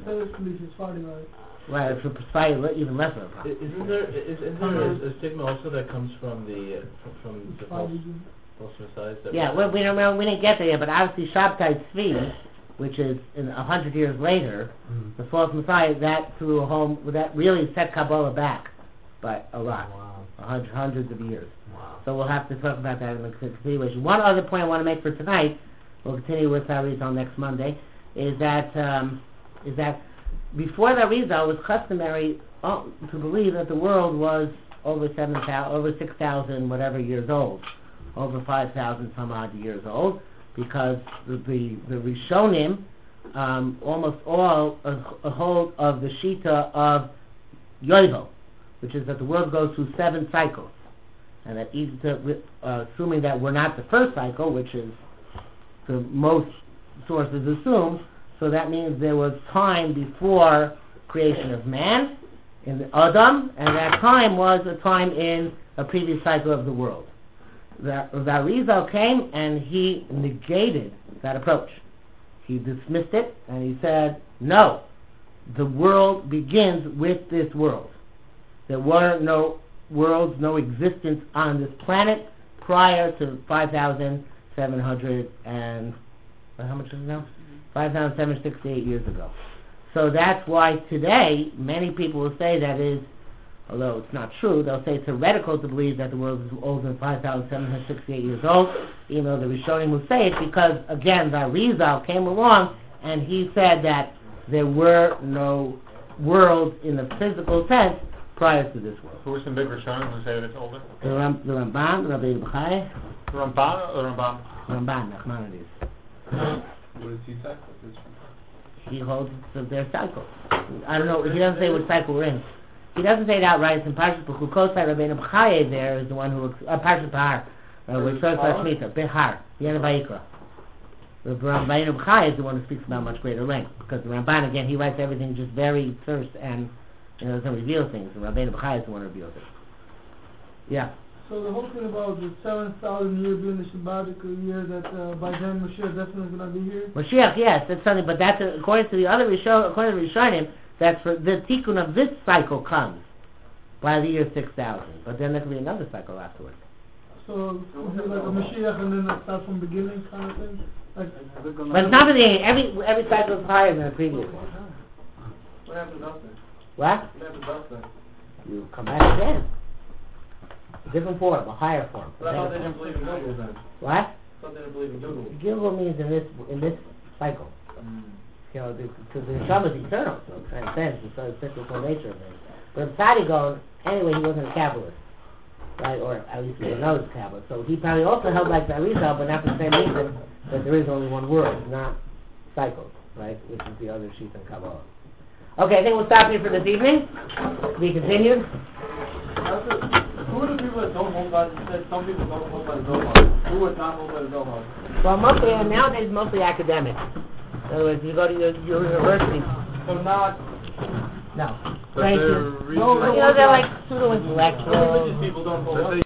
Well, it's probably even less of a problem. Isn't there a stigma also that comes from the false messiahs? Yeah, we didn't get there yet, but obviously Shabtai Tzvi, which is 100 years later, the false messiah, that threw a home, that really set Kabbalah back by a lot, hundreds of years. Wow. So we'll have to talk about that in the continuation. One other point I want to make for tonight, we'll continue with Arizal next Monday, is that before the Arizal, it was customary to believe that the world was over 6,000 whatever years old, over 5,000 some odd years old, because the Rishonim almost all hold of the Shita of Yovel, which is that the world goes through 7 cycles, and that assuming that we're not the first cycle, which is the most sources assume. So that means there was time before creation of man in the Adam, and that time was a time in a previous cycle of the world. The Arizal came and he negated that approach. He dismissed it and he said, no, the world begins with this world. There were no worlds, no existence on this planet prior to 5,700 and how much is it now? 5,768 years ago. So that's why today many people will say that is, although it's not true, they'll say it's heretical to believe that the world is older than 5,768 years old, even though the Rishonim will say it, because again the Arizal came along and he said that there were no worlds in the physical sense prior to this world. Who are some big Rishonim who say that it's older? The Ramban, Rabbi Bachai. The Ramban or the Rambam? Ramban, Nachmanides. What is he cycle? He holds that they're cycles. I don't know, he doesn't say which cycle we're in. He doesn't say it outright. It's in Parshas Bechukosai. Rabbeinu B'chaye there is the one who, Parshas Bahar, which starts by Shemitah, Behar, the end of Vayikra. Rabbeinu B'chaye is the one who speaks about much greater length, because the Ramban, again, he writes everything just very terse and doesn't reveal things. And Rabbeinu B'chaye is the one who reveals it. Yeah. So the whole thing about the 7,000 year being the Shabbatical year, that by then Mashiach definitely going to be here? Mashiach, yes, that's something, but that's, according to the other according to the Rishonim, that's for the tikkun of this cycle comes by the year 6,000, but then there could be another cycle afterwards. So is it like a Mashiach and then it starts from beginning kind of thing? Like, but it's not beginning. Every cycle is higher than the previous one. What happens after? What? What happens after? You come back again. A different form, a higher form. But I thought they didn't believe in Google then. What? I thought they didn't believe in Google. Gilgul means in this cycle. You know, because the Neshama is eternal, so it transcends the cyclical nature of it. But Tzadikon, anyway, he wasn't a Kabbalist, right? Or at least he knows Kabbalist. So he probably also held like the Arizal, but not for the same reason that there is only one world, not cycles, right? Which is the other sheet in Kabbalah. Okay, I think we'll stop here for this evening. To be continued. Who are the people that don't hold by? You said some people don't hold by the Zohar. Who would not hold by the Zohar? Well, nowadays, mostly academics. In other words, you go to your university. So not No. But Thank they're you. reading- No, they're like pseudo-intellectuals. religious people don't hold by.